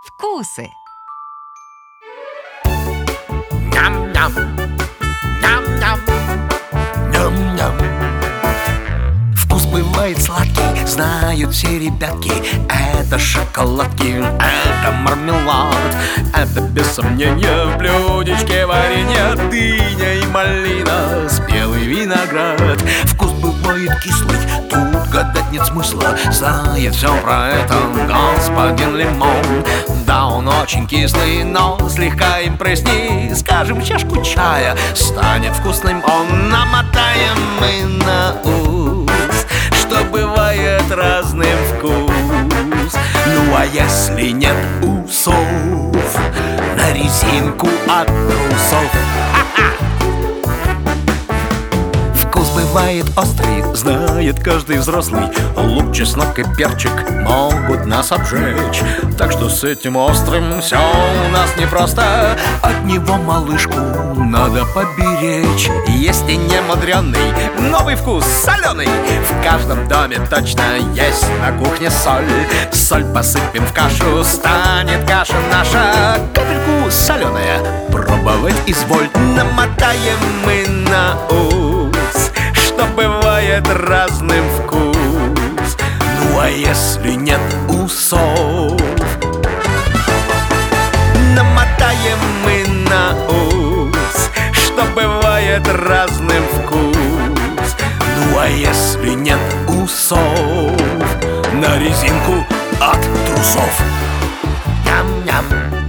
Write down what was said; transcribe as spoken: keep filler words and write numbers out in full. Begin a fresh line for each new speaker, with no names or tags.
Вкусы.
Ням-ням, ням-ням, ням-ням. Вкус бывает сладкий, знают все ребятки. Это шоколадки, это мармелад. Это без сомнения в блюдечке варенье, дыня и малина, спелый виноград. Вкус бывает кислый, тут гадать нет смысла. Знает все про это господин Лимон. Да, он очень кислый, но слегка им пресни. Скажем, чашку чая станет вкусным он. Намотаем мы на ус, что бывает разным вкус. Ну а если нет усов, на резинку от трусов. Вкус бывает острый, знает каждый взрослый. Лук, чеснок и перчик могут нас обжечь. Так что с этим острым все у нас непросто. От него малышку надо поберечь. Есть и не мудрёный, новый вкус соленый. В каждом доме точно есть на кухне соль. Соль посыпем в кашу, станет каша наша. Капельку соленая пробовать изволь. Намотаем мы на ус, что бывает разным вкус. Ну а если нет усов, намотаем мы на ус, что бывает разным вкус. Ну а если нет усов, на резинку от трусов. Ням-ням.